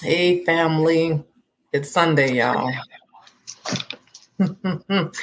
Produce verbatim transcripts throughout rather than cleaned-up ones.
Hey, family. It's Sunday, y'all. Hello,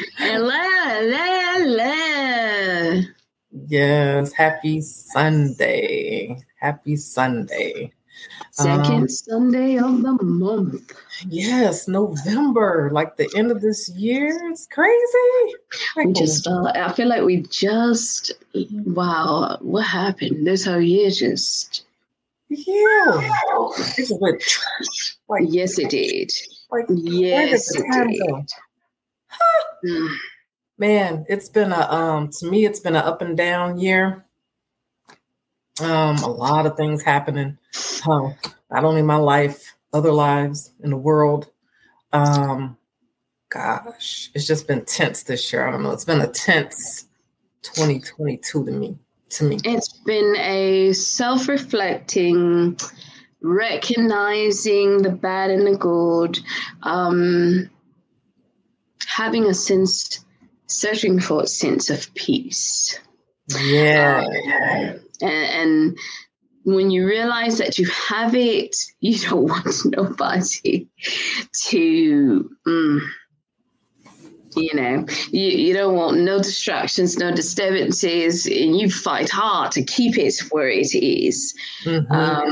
hello, hello. Yes, happy Sunday. Happy Sunday. Second um, Sunday of the month. Yes, November, like the end of this year. It's crazy. We just felt, I feel like we just, wow, what happened? This whole year just. Yeah. It went, like, yes, it did. Like, yes, it did. Huh. Mm. Man, it's been a, um, to me, it's been an up and down year. Um, a lot of things happening. Oh, not only my life, other lives in the world. Um, gosh, it's just been tense this year. I don't know. It's been a tense twenty twenty-two to me. To me, it's been a self-reflecting, recognizing the bad and the good, um, having a sense, searching for a sense of peace. Yeah. Um, and, and when you realize that you have it, you don't want nobody to, um, you know, you, you don't want no distractions, no disturbances, and you fight hard to keep it where it is. Mm-hmm.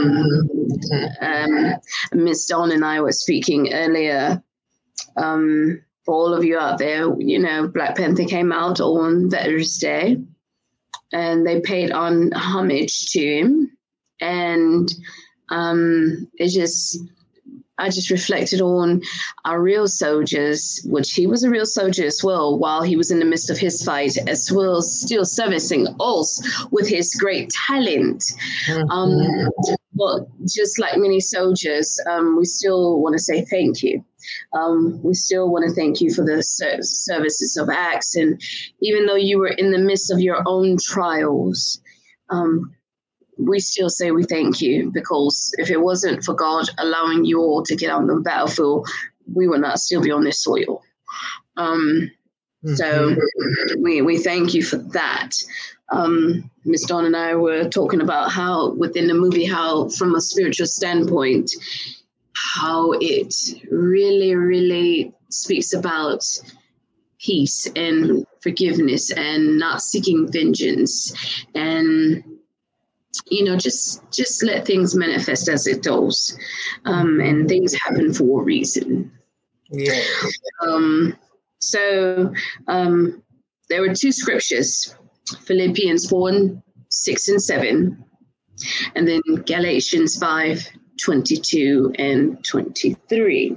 Um, um, Miss Dawn and I were speaking earlier. Um, for all of you out there, you know, Black Panther came out on Veterans Day, and they paid on homage to him. And um, it just, I just reflected on our real soldiers, which he was a real soldier as well, while he was in the midst of his fight, as well as still servicing us with his great talent. Mm-hmm. Um, but just like many soldiers, um, we still want to say thank you. Um, we still want to thank you for the ser- services of acts. And even though you were in the midst of your own trials, um, we still say we thank you, because if it wasn't for God allowing you all to get on the battlefield, we would not still be on this soil. Um, mm-hmm. So we, we thank you for that. Um, Miss Dawn and I were talking about how within the movie, how from a spiritual standpoint, how it really, really speaks about peace and forgiveness and not seeking vengeance, and you know, just just let things manifest as it does, um, and things happen for a reason. Yeah. Um, so um, there were two scriptures: Philippians four, six, and seven, and then Galatians five, twenty-two and twenty-three.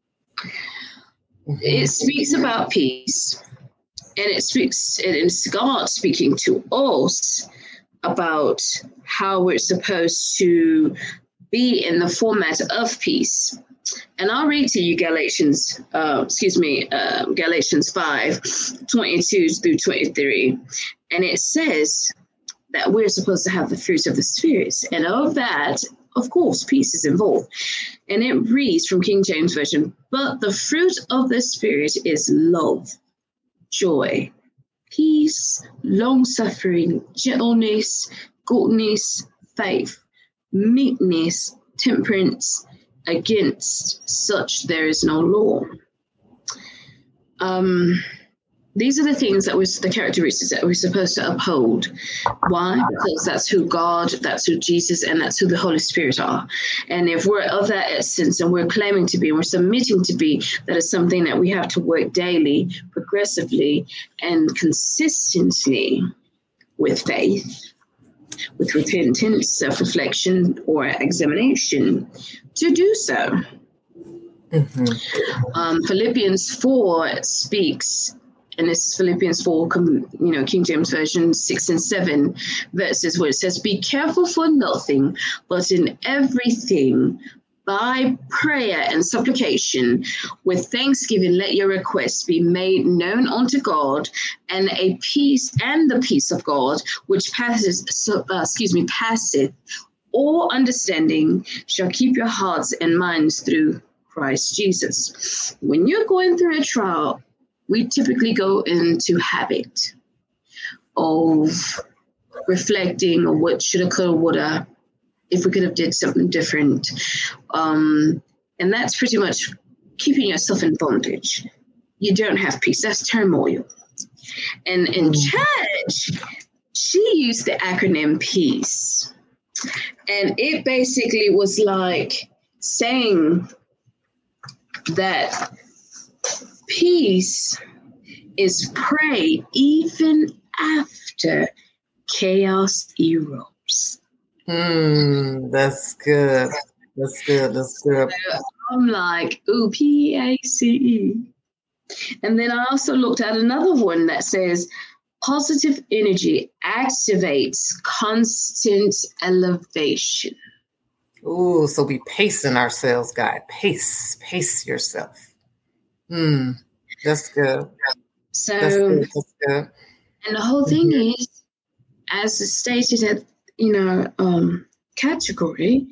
Mm-hmm. It speaks about peace, and it speaks, and it's God speaking to us about how we're supposed to be in the format of peace. And I'll read to you Galatians, uh, excuse me, uh, Galatians five, twenty-two through twenty-three. And it says that we're supposed to have the fruits of the Spirit. And of that, of course, peace is involved. And it reads from King James Version, but the fruit of the Spirit is love, joy, peace, long-suffering, gentleness, goodness, faith, meekness, temperance. Against such there is no law. Um, these are the things that was the characteristics that we're supposed to uphold. Why? Because that's who God, that's who Jesus, and that's who the Holy Spirit are. And if we're of that essence and we're claiming to be, and we're submitting to be, that is something that we have to work daily, progressively, and consistently with faith, with repentance, self-reflection, or examination to do so. Mm-hmm. Um, Philippians four speaks, and this is Philippians four, you know, King James Version six and seven verses, where it says, be careful for nothing, but in everything, by prayer and supplication, with thanksgiving, let your requests be made known unto God, and a peace and the peace of God, which passes, so, uh, excuse me, passeth all understanding, shall keep your hearts and minds through Christ Jesus. When you're going through a trial, we typically go into habit of reflecting on what should occur, would have, if we could have did something different. Um, and that's pretty much keeping yourself in bondage. You don't have peace. That's turmoil. And in church, she used the acronym PEACE. And it basically was like saying that peace is prayed even after chaos erupts. Hmm, that's good. That's good. That's good. So I'm like, ooh, P A C E. And then I also looked at another one that says positive energy activates constant elevation. Ooh, so we pacing ourselves, guy. Pace, pace yourself. Hmm, that's good. So, that's good. That's good. And the whole thing mm-hmm. is, as stated at, you know, um, category,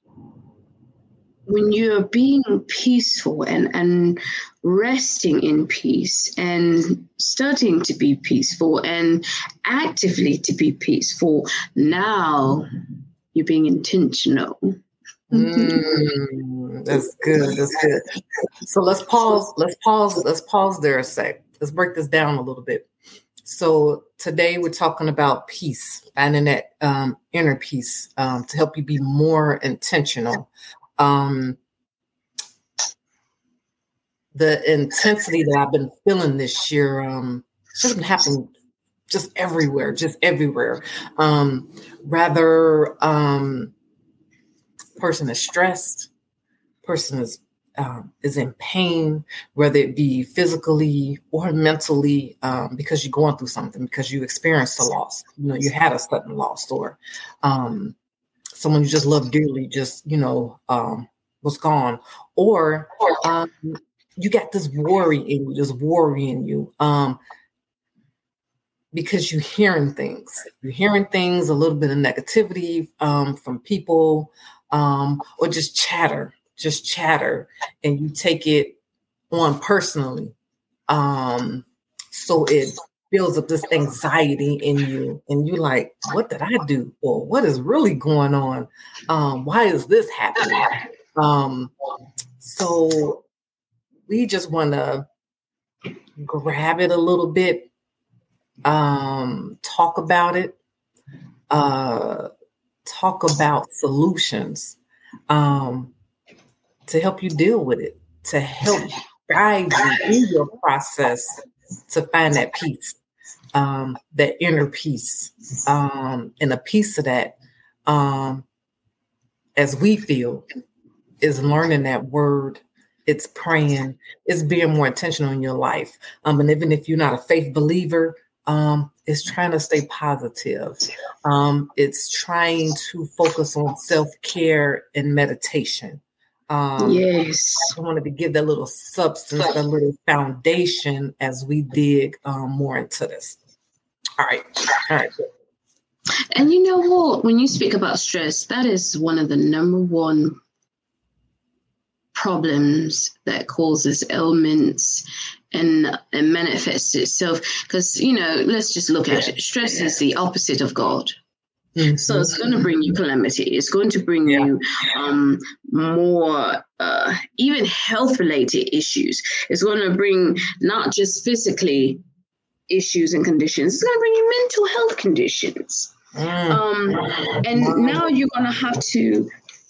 when you're being peaceful and, and resting in peace and studying to be peaceful and actively to be peaceful, now you're being intentional. Mm, that's good. That's good. So let's pause. Let's pause. Let's pause there a sec. Let's break this down a little bit. So today we're talking about peace, finding that um, inner peace um, to help you be more intentional. Um, the intensity that I've been feeling this year, um, it's just been happening just everywhere, just everywhere. Um, rather, um, person is stressed, person is um, is in pain, whether it be physically or mentally, um, because you're going through something, because you experienced a loss. You know, you had a sudden loss, or um, someone you just love dearly, just, you know, um, was gone, or um, you got this worry in you, this worry in you, um, because you're hearing things, you're hearing things, a little bit of negativity um, from people, um, or just chatter, just chatter, and you take it on personally. Um, so it builds up this anxiety in you, and you're like, what did I do? Or what is really going on? Um, why is this happening? Um, so we just want to grab it a little bit, um, talk about it, uh, talk about solutions um, to help you deal with it, to help guide you in your process to find that peace, um, that inner peace, um, and a piece of that, um, as we feel, is learning that word. It's praying. It's being more intentional in your life. Um, and even if you're not a faith believer, um, it's trying to stay positive. Um, it's trying to focus on self-care and meditation. Um, yes. I wanted to give that little substance, that little foundation as we dig um, more into this. All right. All right. And you know what? When you speak about stress, that is one of the number one problems that causes ailments and, and manifests itself. Because, you know, let's just look at it. Stress is the opposite of God. Mm-hmm. So it's going to bring you calamity. It's going to bring yeah. you um, more, uh, even health-related issues. It's going to bring not just physically issues and conditions. It's going to bring you mental health conditions. Mm. Um, and now you're going to have to,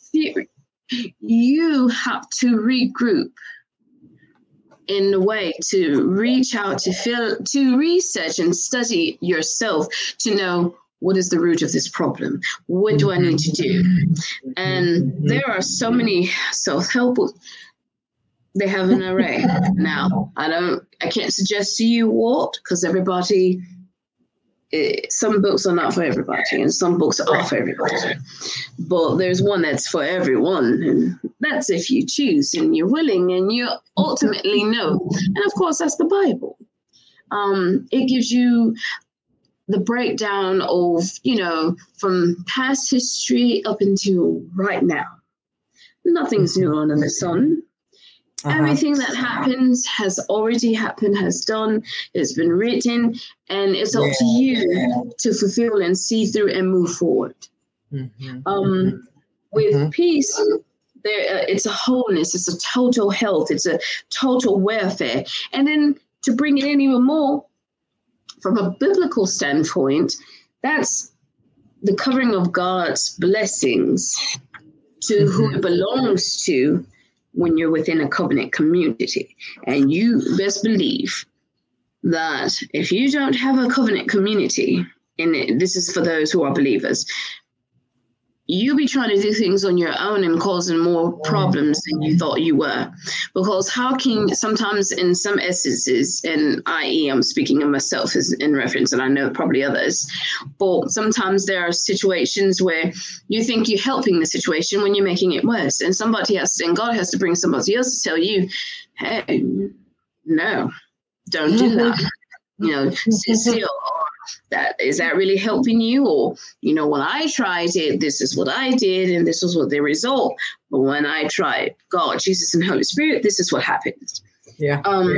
you have to regroup in a way to reach out, to feel, to research and study yourself to know what is the root of this problem? What do I need to do? And there are so many self-help books. They have an array. Now, I don't, I can't suggest to you what, because everybody, it, some books are not for everybody, and some books are for everybody. But there's one that's for everyone, and that's if you choose and you're willing and you ultimately know. And of course, that's the Bible. Um, it gives you the breakdown of, you know, from past history up until right now. Nothing's new under the sun. Uh-huh. Everything that happens has already happened, has done, it's been written, and it's up yeah. to you to fulfill and see through and move forward. Mm-hmm. Um, With mm-hmm. peace, there uh, it's a wholeness, it's a total health, it's a total welfare. And then to bring it in even more, from a biblical standpoint, that's the covering of God's blessings to mm-hmm. who it belongs to when you're within a covenant community. And you best believe that if you don't have a covenant community, and this is for those who are believers, you be trying to do things on your own and causing more problems than you thought you were. Because how can sometimes in some essences, and that is I'm speaking of myself as in reference, and I know probably others, but sometimes there are situations where you think you're helping the situation when you're making it worse. And somebody has to, and God has to bring somebody else to tell you, hey, no, don't do that. You know, sit still. That is that really helping you? Or, you know, when I tried it, this is what I did, and this was what the result. But when I tried God, Jesus, and Holy Spirit, this is what happens. Yeah. Um.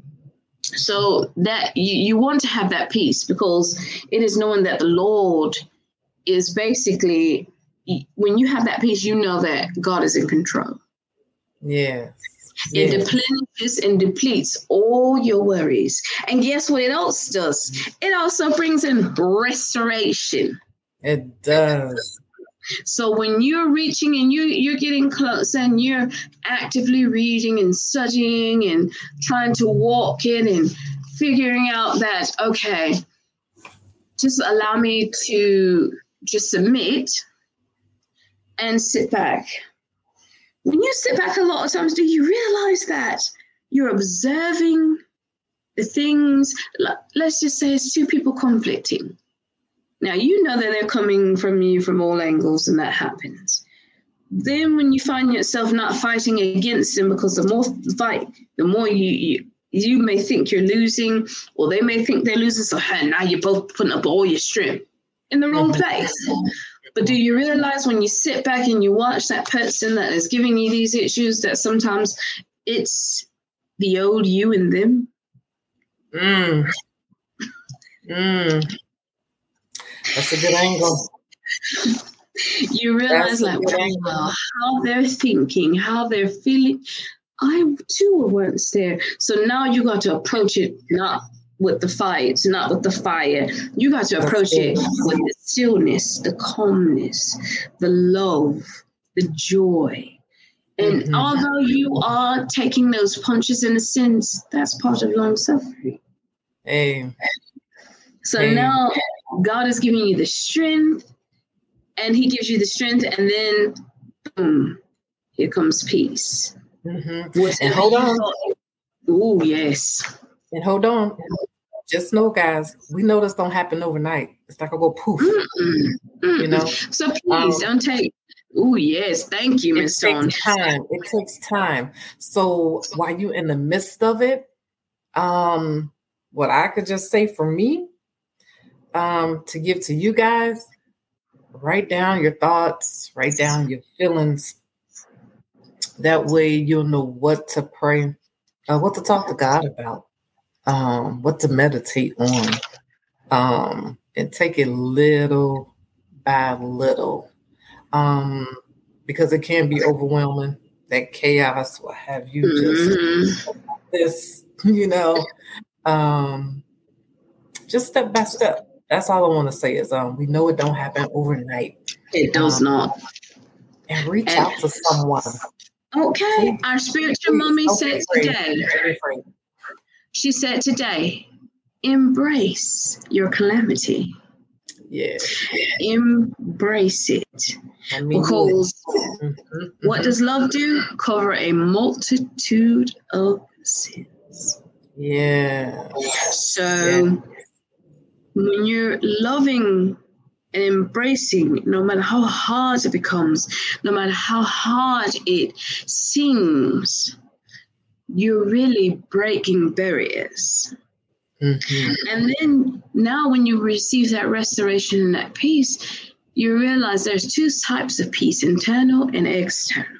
So that you, you want to have that peace, because it is knowing that the Lord is basically, when you have that peace, you know that God is in control. Yes. It yes. depletes and depletes all your worries. And guess what it else does? It also brings in restoration. It does. So when you're reaching and you, you're getting close and you're actively reading and studying and trying to walk in and figuring out that, okay, just allow me to just submit and sit back. When you sit back a lot of times, do you realize that you're observing the things? Let's just say it's two people conflicting. Now, you know that they're coming from you from all angles, and that happens. Then when you find yourself not fighting against them, because the more you fight, the more you, you you may think you're losing, or they may think they're losing. So hey, now you're both putting up all your strength in the wrong place. But do you realize when you sit back and you watch that person that is giving you these issues, that sometimes it's the old you and them? Mm. Mm. That's a good angle. You realize like, wow, how they're thinking, how they're feeling. I too were once there. So now you got to approach it not with the fight, not with the fire. You got to approach it with the stillness, the calmness, the love, the joy. And mm-hmm. although you are taking those punches in a sense, that's part of long suffering. Hey. So hey. now God is giving you the strength, and he gives you the strength, and then boom, here comes peace. Mm-hmm. And hold on. Oh, yes. And hold on. Just know, guys, we know this don't happen overnight. It's not gonna go poof. Mm-mm. Mm-mm. You know. So please um, don't take. Oh yes, thank you, Miss Dawn. It takes time. It takes time. So while you're in the midst of it, um, what I could just say for me, um, to give to you guys, write down your thoughts, write down your feelings. That way, you'll know what to pray, uh, what to talk to God about. Um, what to meditate on, um, and take it little by little, um, because it can be overwhelming. That chaos will have you just mm-hmm. this, you know, um, just step by step. That's all I want to say is, um, we know it don't happen overnight. It does um, not. And reach and, out to someone. Okay, please, our spiritual please, mommy said today. She said today, embrace your calamity. Yeah. Embrace it. I mean, because mm-hmm, mm-hmm. what does love do? Cover a multitude of sins. Yeah. So yeah. when you're loving and embracing, no matter how hard it becomes, no matter how hard it seems, you're really breaking barriers. Mm-hmm. And then now when you receive that restoration and that peace, you realize there's two types of peace, internal and external.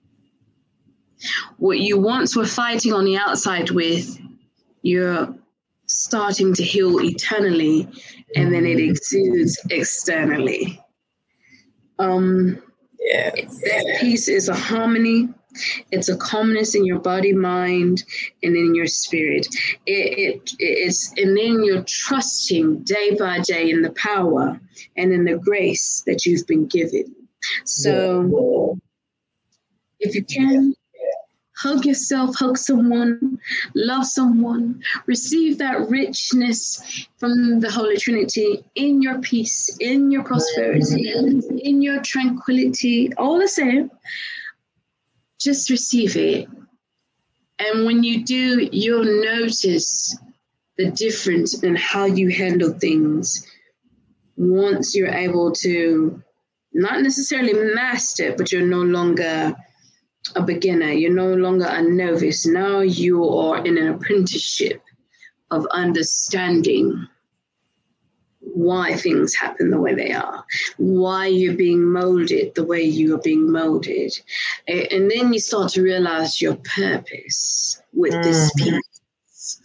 What you once were fighting on the outside with, you're starting to heal eternally, and then it exudes externally. Um, Yes. That peace is a harmony. It's a calmness in your body, mind, and in your spirit. It, it it's and then you're trusting day by day in the power and in the grace that you've been given. So yeah. If you can, hug yourself, hug someone, love someone, receive that richness from the Holy Trinity in your peace, in your prosperity, in your tranquility, all the same. Just receive it. And when you do, you'll notice the difference in how you handle things once you're able to not necessarily master, but you're no longer a beginner. You're no longer a novice. Now you are in an apprenticeship of understanding why things happen the way they are, why you're being molded the way you are being molded. And then you start to realize your purpose with mm. this piece.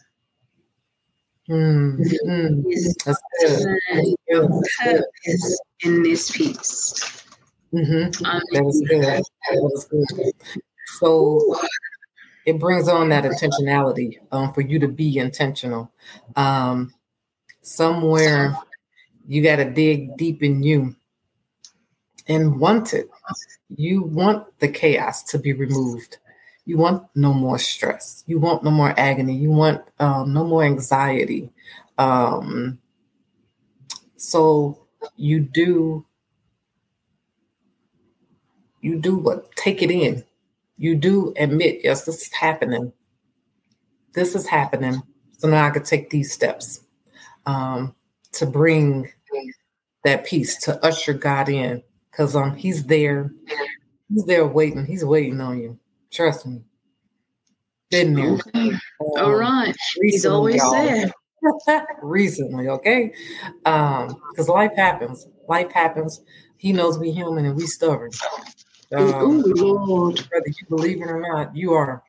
Mm. Mm. Is That's good. Your purpose in this piece. Mm-hmm. Um, that is good. That is good. So it brings on that intentionality um, for you to be intentional. Um, somewhere you got to dig deep in you and want it. You want the chaos to be removed. You want no more stress. You want no more agony. You want um, no more anxiety. Um, so you do, you do what? Take it in. You do admit, yes, this is happening. This is happening. So now I could take these steps um, to bring that peace, to usher God in, because um, he's there. He's there waiting. He's waiting on you. Trust me. Been there. Okay. Um, All right. He's always there. Recently, okay? Um, because life happens. Life happens. He knows we human and we stubborn. Um, oh, Lord. Whether you believe it or not, you are.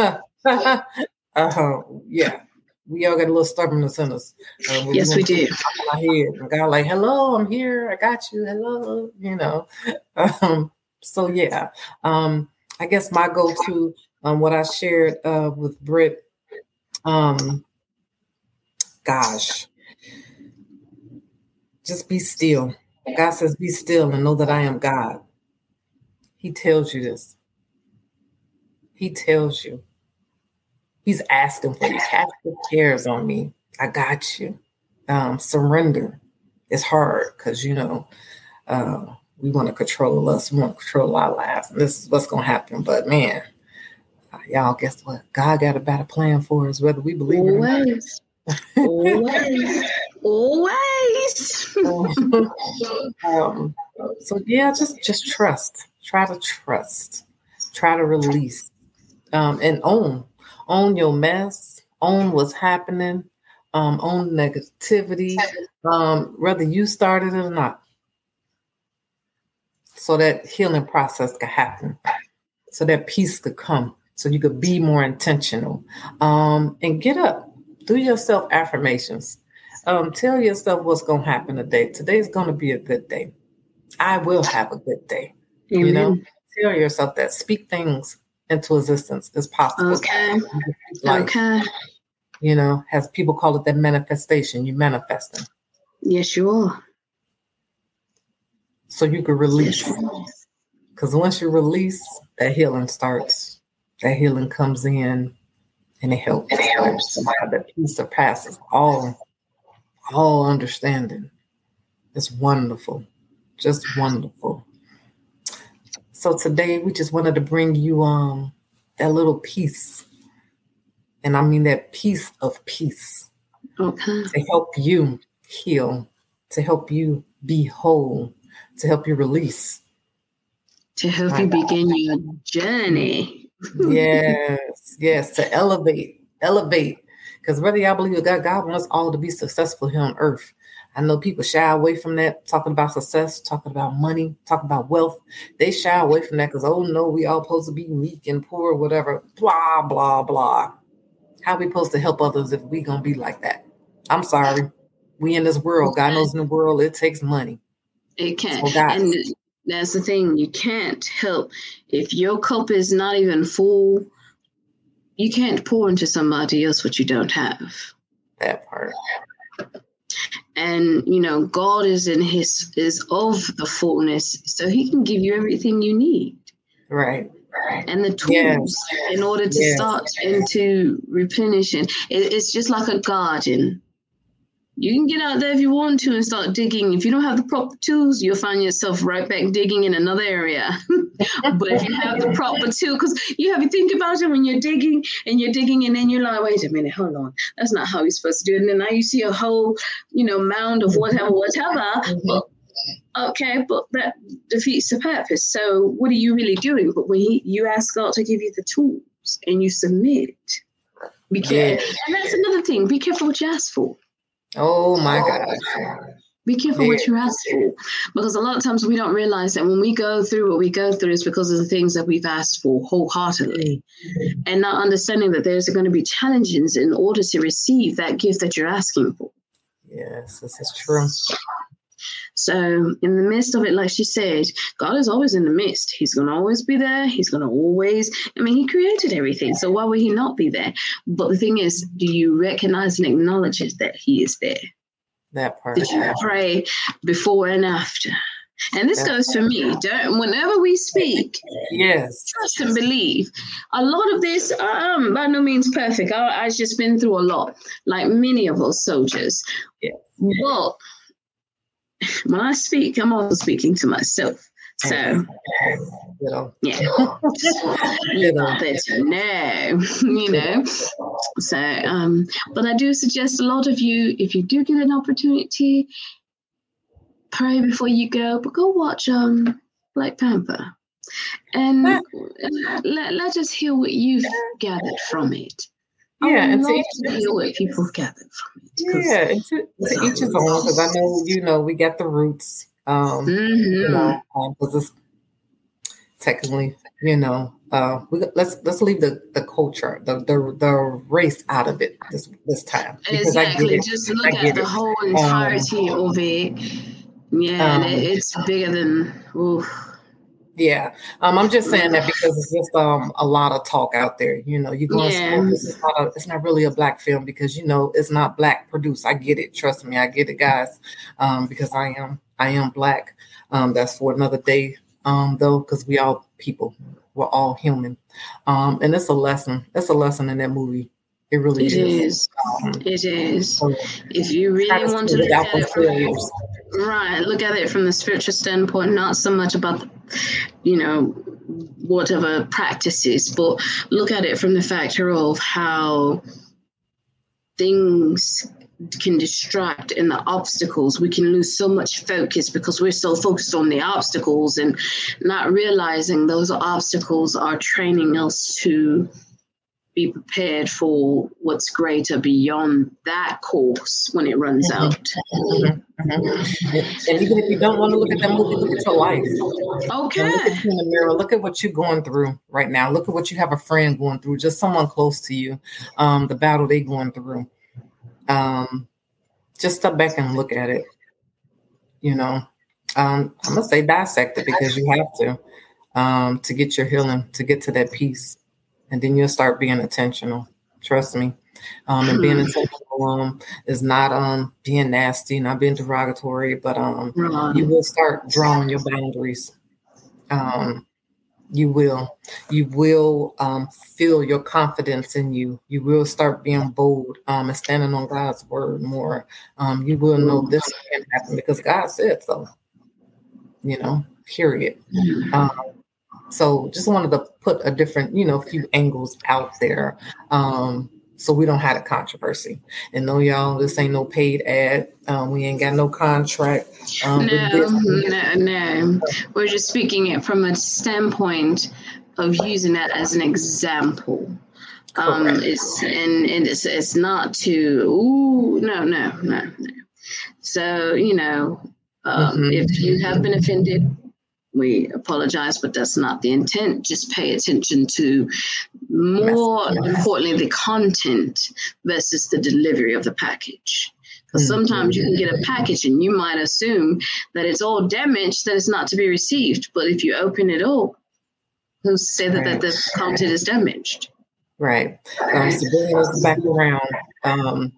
uh, yeah. We all got a little stubbornness in us. Uh, yes, we do. My head. And God like, hello, I'm here. I got you. Hello. You know. Um, so, yeah. Um, I guess my go-to, um, what I shared uh, with Britt, um, gosh, just be still. God says, be still and know that I am God. He tells you this. He tells you. He's asking for you. Cast your cares on me. I got you. Um, surrender. It's hard because, you know, uh, we want to control us. We want to control our lives. And this is what's going to happen. But, man, uh, y'all, guess what? God got a better plan for us, whether we believe it or not. Always. Always. um, so, yeah, just, just trust. Try to trust. Try to release. Um, and own. Own your mess, own what's happening, um, own negativity, um, whether you started it or not. So that healing process could happen, so that peace could come, so you could be more intentional. Um, and get up, do your self affirmations. Um, tell yourself what's going to happen today. Today's going to be a good day. I will have a good day. Amen. You know, tell yourself that. Speak things into existence as possible. Okay. Life, okay. You know, as people call it, that manifestation. You manifesting. Yes, you are. So you can release. Because yes, once you release, that healing starts. That healing comes in, and it helps. It helps. That peace surpasses all, all understanding. It's wonderful, just wonderful. So today we just wanted to bring you um that little piece. And I mean that piece of peace. Okay. To help you heal, to help you be whole, to help you release. To help My you God. begin your journey. Yes, yes, to elevate, elevate. Because whether y'all believe or God, God wants us all to be successful here on earth. I know people shy away from that, talking about success, talking about money, talking about wealth. They shy away from that because, oh, no, we all supposed to be meek and poor, whatever, blah, blah, blah. How we supposed to help others if we going to be like that? I'm sorry. We in this world. God knows in the world, it takes money. It can. So God, and That's the thing. You can't help if your cup is not even full. You can't pour into somebody else what you don't have. That part. And you know, God is in His is of the fullness, so He can give you everything you need. Right. And the tools yes. in order to yes. start into replenishing. It, it's just like a garden. You can get out there if you want to and start digging. If you don't have the proper tools, you'll find yourself right back digging in another area. But if you have the proper tools, because you have to think about it when you're digging and you're digging and then you're like, wait a minute, hold on. That's not how you're supposed to do it. And then now you see a whole, you know, mound of whatever, whatever. Mm-hmm. But, okay, but that defeats the purpose. So what are you really doing? But when he, you ask God to give you the tools and you submit, be careful. Yeah. And that's another thing. Be careful what you ask for. Oh my gosh. Be careful yeah. what you ask for. Because a lot of times we don't realize that when we go through what we go through is because of the things that we've asked for wholeheartedly. Mm-hmm. And not understanding that there's going to be challenges in order to receive that gift that you're asking for. Yes, this is true. So in the midst of it, like she said, God is always in the midst. He's going to always be there. He's going to always, I mean, He created everything. So why would He not be there? But the thing is, do you recognize and acknowledge that He is there? That part. Did you pray before and after? And this goes for me. Don't, whenever we speak, yes, trust and believe. A lot of this, um, by no means perfect. I, I've just been through a lot, like many of us soldiers. Yeah. But when I speak, I'm also speaking to myself. So, you know. yeah, you know, better know, you know. So, um, but I do suggest a lot of you, if you do get an opportunity, pray before you go, but go watch um Black Panther, and let, let us hear what you've gathered from it. Yeah, I and love to each, to hear what people gathered from it. Yeah, and to, to each his own, because I know, you know, we got the roots, um, mm-hmm. you know, because um, it's technically, you know, uh, we, let's let's leave the, the culture, the, the the race out of it this this time. Exactly, just look at the it. whole entirety um, of it. Yeah, um, it, it's bigger than. Oof. Yeah, um, I'm just saying that because it's just um a lot of talk out there. You know, you're going yeah. to it's not a, it's not really a Black film because you know it's not Black produced. I get it, trust me, I get it, guys. Um, because I am I am Black. Um, that's for another day. Um, though, because we all people, we're all human. Um, and it's a lesson. It's a lesson in that movie. It really it is. is. Um, it is. So if you really want to look at it from, right, look at it from the spiritual standpoint, not so much about, the, you know, whatever practices, but look at it from the factor of how things can distract in the obstacles. We can lose so much focus because we're so focused on the obstacles and not realizing those obstacles are training us to be prepared for what's greater beyond that course when it runs mm-hmm. out. Mm-hmm. Mm-hmm. And even if you don't want to look at that movie, look at your life. Okay. And look at you in the mirror. Look at what you're going through right now. Look at what you have a friend going through, just someone close to you, um, the battle they're going through. Um, just step back and look at it. You know, um, I'm going to say dissect it because you have to, um, to get your healing, to get to that peace. And then you'll start being intentional. Trust me. Um, and being intentional um, is not um, being nasty, not being derogatory, but um, mm-hmm. you will start drawing your boundaries. Um, you will. You will um, feel your confidence in you. You will start being bold um, and standing on God's word more. Um, you will know this can happen because God said so. You know, period. Um, So just wanted to put a different, you know, few angles out there um, so we don't have a controversy. And no, y'all, this ain't no paid ad. Um, we ain't got no contract. Um, no, no, no. We're just speaking it from a standpoint of using that as an example. Um, it's and, and it's it's not to, ooh, no, no, no, no. So, you know, um, mm-hmm. if you have been offended, we apologize, but that's not the intent. Just pay attention to more importantly, the content versus the delivery of the package. Because sometimes you can get a package and you might assume that it's all damaged, that it's not to be received. But if you open it all, who's to say that, right. that the content is damaged? Right. Um, so bringing us back around, um,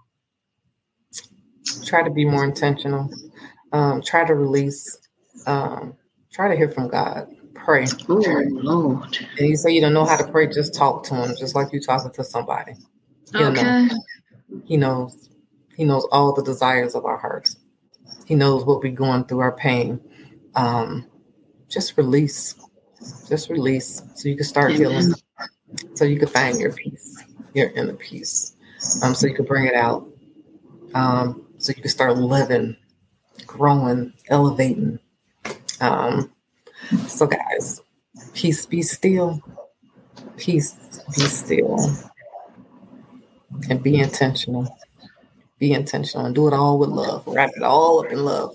try to be more intentional. Um, try to release. Um, try to hear from God. Pray. Oh, Lord. And you say you don't know how to pray, just talk to him, just like you talking to somebody. He'll okay. know. He knows. He knows all the desires of our hearts. He knows what we're going through, our pain. Um, just release. Just release so you can start Amen. Healing. So you can find your peace, your inner peace. Um, so you can bring it out. Um, so you can start living, growing, elevating. Um, so guys, peace, be still. Peace, be still. And be intentional. Be intentional and do it all with love. Wrap it all up in love.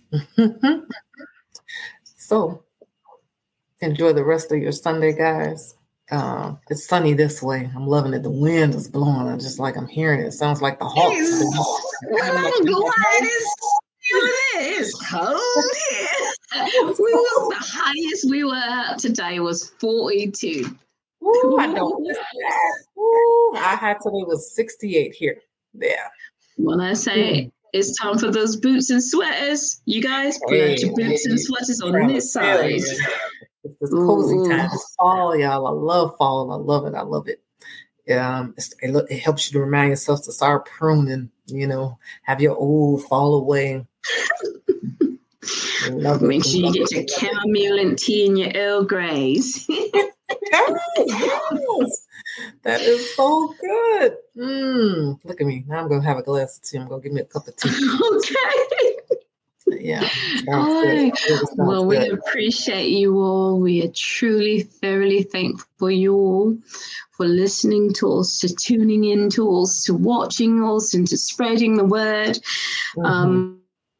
So enjoy the rest of your Sunday, guys. Uh, it's sunny this way. I'm loving it. The wind is blowing. I just like I'm hearing it. It sounds like the Hawks. Well, I'm glad it's It's cold here. We was the highest we were at today was forty-two. Ooh, I don't miss that. Ooh, I had today was sixty-eight here. Yeah. When I say mm. it's time for those boots and sweaters, you guys put hey, out your boots hey, and sweaters on this side. It's this cozy Ooh. Time. It's fall, y'all. I love fall. I love it. I love it. Um, it's, it, it helps you to remind yourself to start pruning. You know, have your old fall away. Make sure you get your chamomile tea and your Earl Greys. Yes, that is so good. Mm, look at me. Now I'm going to have a glass of tea. I'm going to give me a cup of tea. Okay. Yeah. All right. Well, we good. Appreciate you all. We are truly, thoroughly thankful for you all for listening to us, to tuning in to us, to watching us, and to spreading the word. Mm-hmm. Um,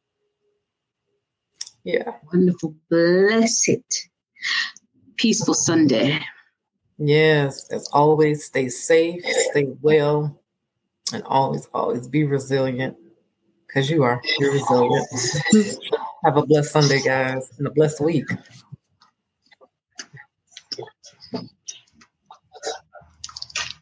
yeah. Wonderful, blessed, peaceful Sunday. Yes. As always, stay safe, stay well, and always, always be resilient. Because you are. You're resilient. Have a blessed Sunday, guys, and a blessed week.